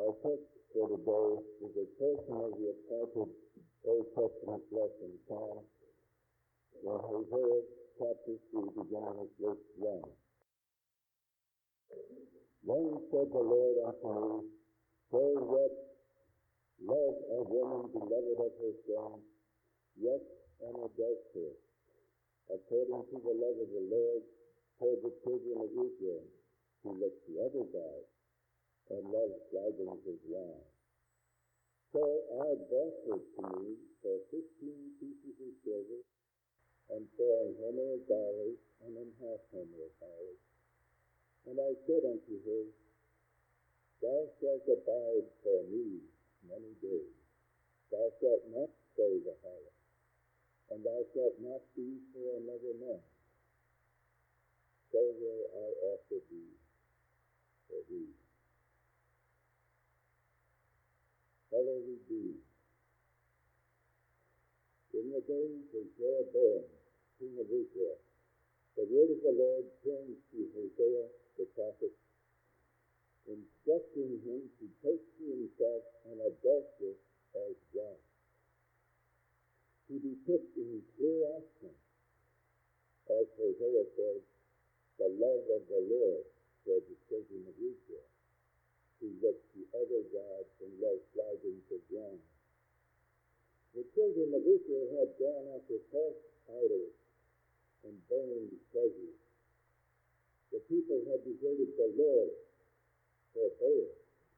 Our text for today is a portion of the appointed Old Testament lesson found in Hosea chapter 3, beginning with verse 1. Then said the Lord unto me, so yet love a woman beloved of her son, yet an adulterer, according to the love of the Lord toward the children of Israel, who look to other gods, and love flagons of wine. So I brought her to me for 15 pieces of silver, and for an homer of barley, and an half homer of barley. And I said unto her, thou shalt abide for me many days. Thou shalt not sow the harlot, and thou shalt not be for another man. So will I offer thee for thee. Fellow redeemed, in the days of Jeroboam, king of Israel, the word of the Lord came to Hosea the prophet, instructing him to take to himself an adulteress as wife, to be put in clear action, as Hosea said, the love of the Lord toward the children of Israel, who look to other gods and love flagons of wine. The children of Israel had gone after false idols and vain pleasures. The people had deserted the Lord for Baal.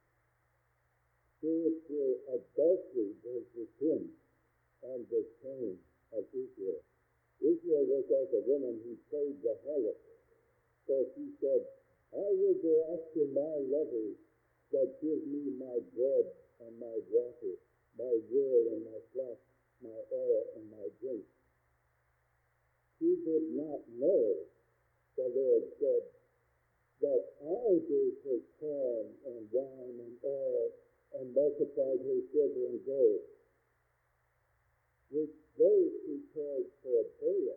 Spiritual adultery was the sin and the shame of Israel. Israel was as a woman who played the harlot. So she said, I will go after my lovers that give me my bread and my water, my wool and my flax, my oil and my drink. She did not know, the Lord said, that I gave her corn and wine and oil and multiplied her silver and gold, which they prepared for Baal.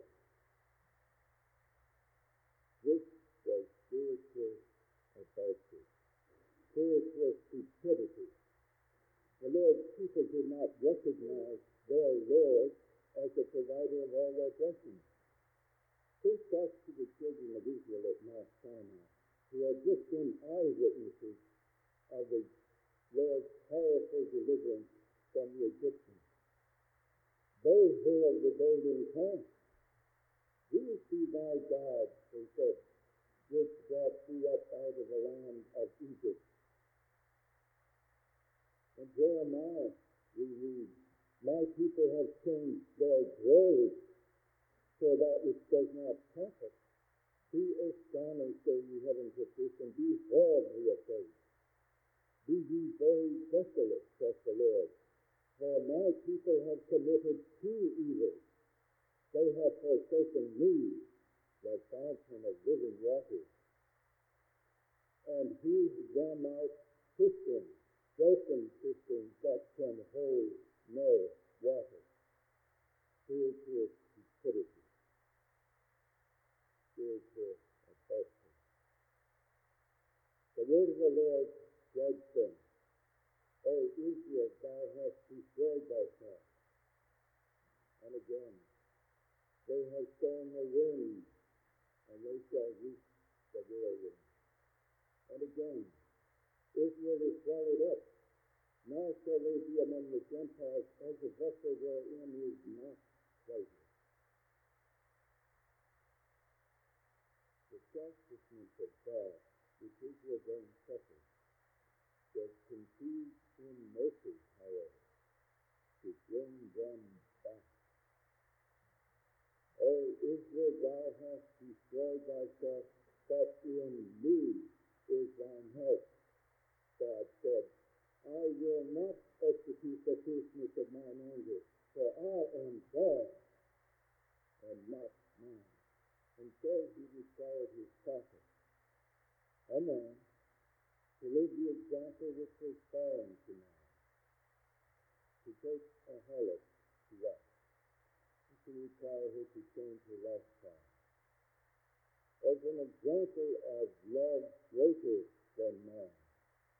This was spiritual adultery, spiritual stupidity. The Lord's people did not recognize their Lord as the provider of all their blessings. Think back to the children of Israel at Mount Sinai, who had just been eyewitnesses of the Lord's powerful deliverance from the Egyptians. They hailed the golden calf. These be thy gods, they said, which brought thee up out of the land of Egypt. In Jeremiah we read, my people have changed their glory for that which does not profit. Be astonished, O ye heavens of earth, and be horribly afraid. Be ye very desolate, saith the Lord, for my people have committed two evils. They have forsaken me, the fountain of living water, and heaved them out cisterns, broken cisterns that can hold no water. Spiritual stupidity, spiritual adultery. The word of the Lord judged them. O Israel, thou hast destroyed thyself. And again, they have sown the wind, and they shall reap the whirlwind. And again, Israel is swallowed up. Now shall they be among the Gentiles as a vessel wherein is not pleasure. The selfishness of God, which Israel then suffered, was conceived in mercy, however, to bring them back. O Israel, thou hast destroyed thyself, but in me is thine help. God said, I will not execute the fierceness of mine anger, for I am God, and not man. And so he required his prophet, a man, to live the example which was foreign to man, to take a harlot to wife, and to require her to change her lifestyle, as an example of love greater than man,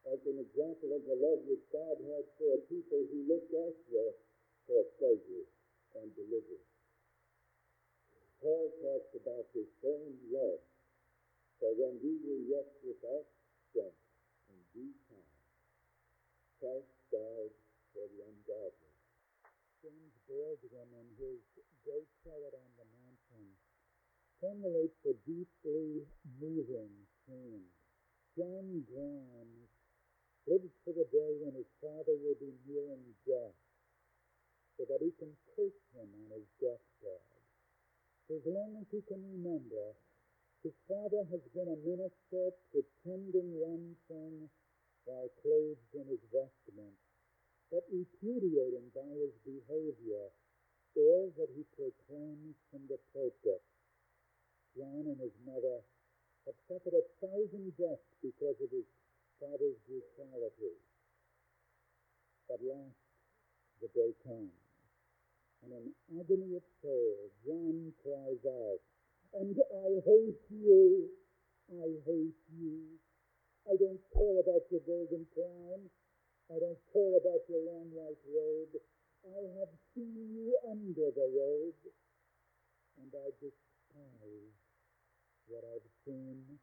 as an example of the love which God had for a people who looked elsewhere for pleasure and deliverance. Paul talks about this same love, for when we were yet without strength, in due time, Christ died for the ungodly. James Baldwin, in his Go Tell It on the Mountain, formulates a deeply moving theme. John Grimes lives for the day when his father will be nearing death, so that he can curse him on his deathbed. For as long as he can remember, his father has been a minister pretending one thing while clothed in his vestments, but repudiating by his behavior all that he proclaims from the pulpit. John and his mother have suffered 1,000 deaths because of his father's brutality. At last, the day comes, and in agony of soul, John cries out, "And I hate you! I hate you! I don't care about your golden crown. I don't care about your long white robe. I have seen you under the robe, and I despise what I've seen."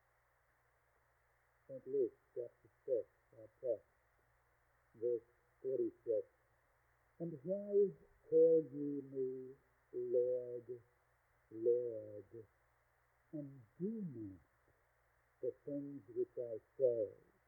St. Luke chapter 6, our text, verse 46. "And why call ye me Lord, Lord, and do not the things which I say?"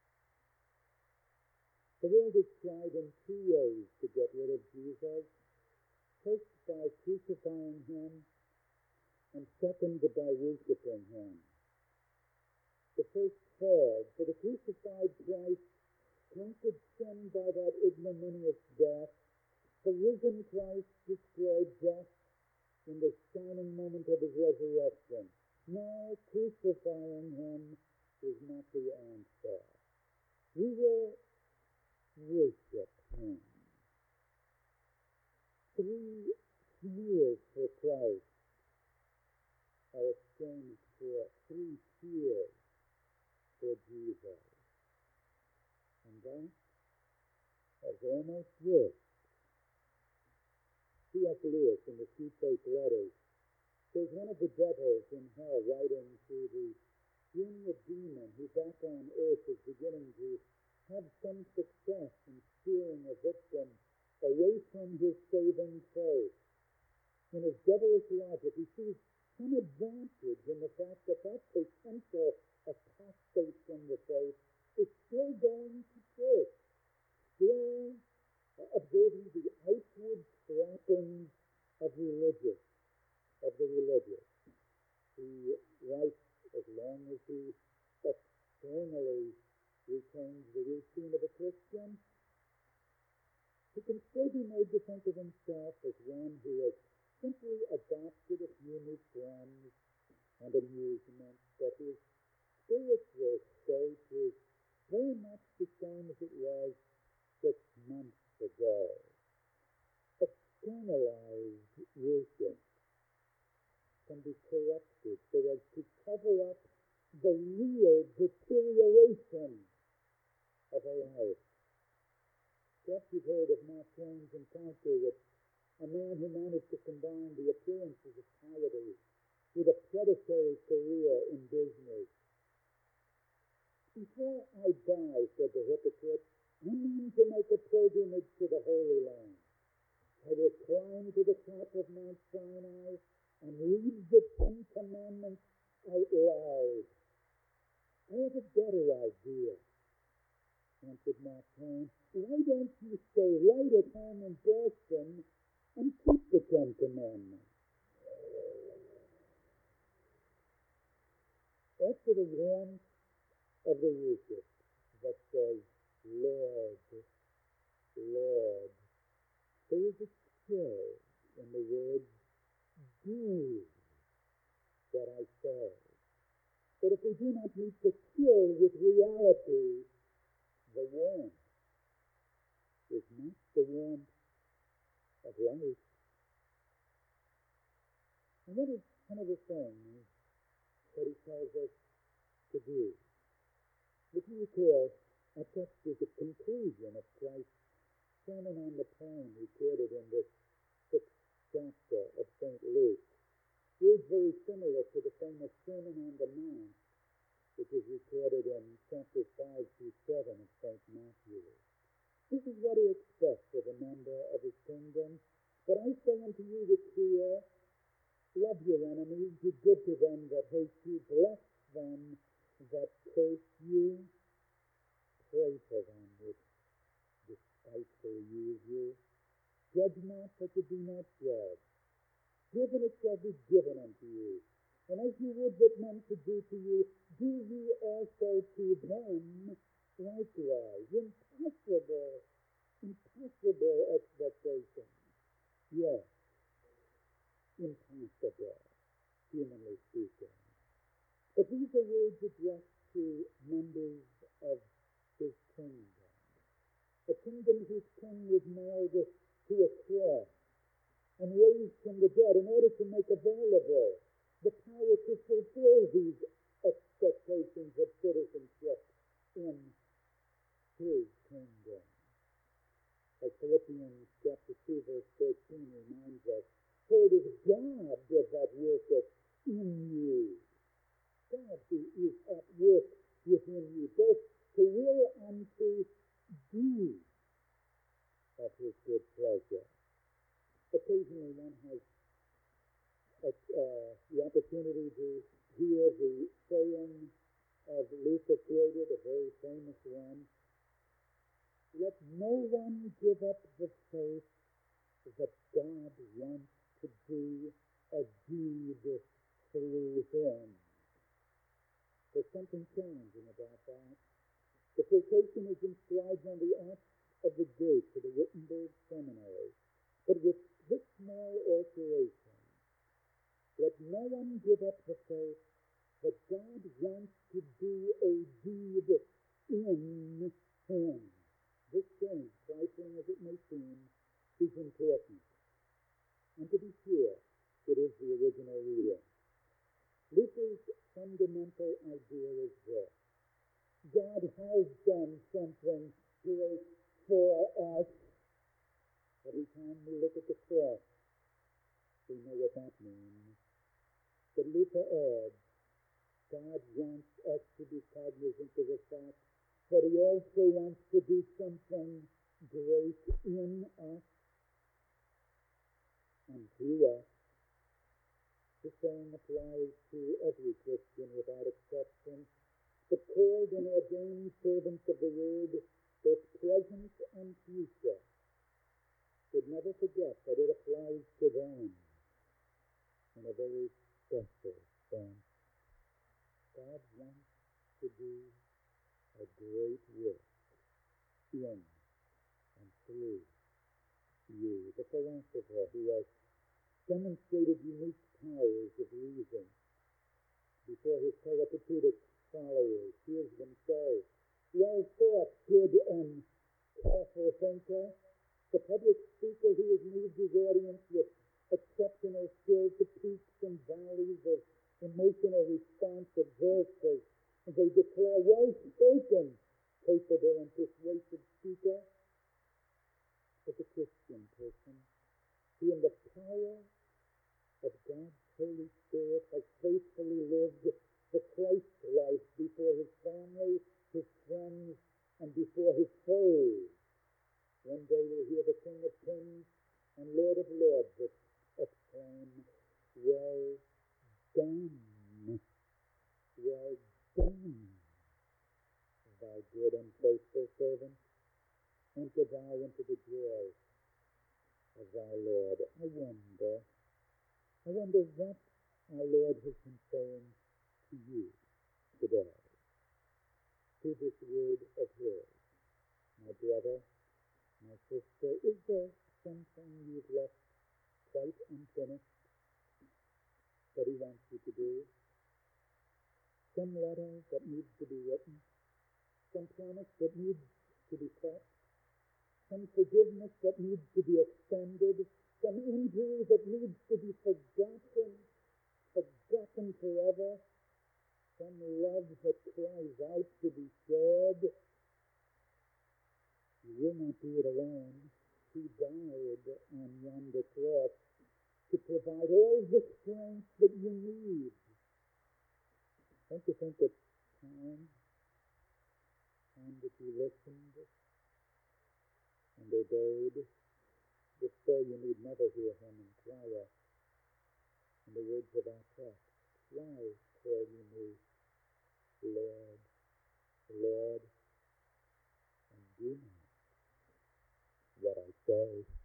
The world has tried in two ways to get rid of Jesus. First, by crucifying him, and second, by worshiping him. The first failed, for the crucified Christ conquered sin by that ignominious death. The risen Christ destroyed death in the shining moment of his resurrection. Now, crucifying him is not the answer. We will worship him. Three smears for Christ are exchanged for three cheers for Jesus. And that has almost worked. C.S. Lewis, in the Sheepface Letters, says one of the devils in hell, writing to the junior demon who back on earth is beginning to have some success in steering a victim away from his saving faith. In his devilish logic, he sees some advantage in the fact that that potential apostate from the faith is still going to church, still observing the outward trappings of the religious. He writes, as long as he externally retains the routine of a Christian, he can still be made to think of himself as one who has simply adopted a few new friends and amusements, but his spiritual state is very much the same as it was 6 months ago. Externalized worship can be corrupted so as to cover up the real deterioration of a life. Perhaps you've heard of Mark Twain's encounter with a man who managed to combine the appearances of piety with a predatory career in business. "Before I die," said the hypocrite, "I mean to make a pilgrimage to the Holy Land. I will climb to the top of Mount Sinai and read the 10 Commandments out loud." "I have a better idea," answered Mark Twain. "Why don't you stay right at home in Boston and keep the 10 Commandments?" After the warmth of the worship that says, "Lord, Lord," there is a chill in the words, "Do what I say." But if we do not meet the chill with reality, the warmth is not the warmth of life. And what is one of the things that he tells us to do? If you recall, Our text is a conclusion of Christ's Sermon on the Plain recorded in this 6th chapter of St. Luke. Words very similar to the famous Sermon on the Mount, which is recorded in chapters 5 through 7 of St. Matthew. This is what he expects of a member of his kingdom. But I say unto you which hear, love your enemies, do good to them that hate you, bless them that curse you, pray for them which despitefully use you. Judge not that you be not judged. Give and it shall be given unto you. And as you would that men should do to you, do ye also to them likewise. Impossible expectations. Yes, impossible, humanly speaking. But these are words addressed to members of his kingdom. A kingdom whose king was nailed to a cross and raised from the dead in order to make available the power to fulfill these expectations of citizenship in his kingdom. As Philippians chapter 2 verse 13 reminds us, for it is God that worketh in you. God who is at work within you, both to will and to do of his good pleasure. Occasionally one has the opportunity to hear the saying of Luther quoted, a very famous one, let no one give up the faith that God wants to do a deed through him. There's something challenging about that. The quotation is inscribed on the arch of the gate to the Wittenberg Seminary, but with this small alteration. Let no one give up the faith that God wants to do a deed in him. This change, trifling as it may seem, is important. And to be sure, it is the original reading. Luther's fundamental idea is this. God has done something great for us. Every time we look at the cross, we know what that means. But Luther adds, God wants us to be cognizant of the fact that he also wants to do something great in us and through us. The saying applies to every Christian without exception. The called and ordained servants of the word, both present and future, should never forget that it applies to them in a very special sense. God wants to do a great work in and through you. The philosopher who has demonstrated unique powers of reason before his Peripatetic followers hears them say, well thought, good and careful thinker. The public speaker who has moved his audience with exceptional skill to peaks and valleys of emotional response adversity. They declare, well spoken, capable and persuasive speaker. But the Christian person, who in the power of God's Holy Spirit has faithfully lived the Christ life before his family, his friends, and before his foes, one day we'll hear the King of Kings and Lord of Lords exclaim, well done, thy good and faithful servant, enter thou into the joy of thy Lord. I wonder what our Lord has been saying to you today, through this word of his. My brother, my sister, is there something you've left quite unfinished that he wants you to do? Some letter that needs to be written? Some promise that needs to be kept? Some forgiveness that needs to be extended? Some injury that needs to be forgotten forever? Some love that cries out to be shared? will not do it alone. He died on yonder cross to provide all the strength that you need. Don't you think it's time that you listened and obeyed? If so, you need never hear him inquire in the words of our text, why call you me Lord, Lord, and do not what I say?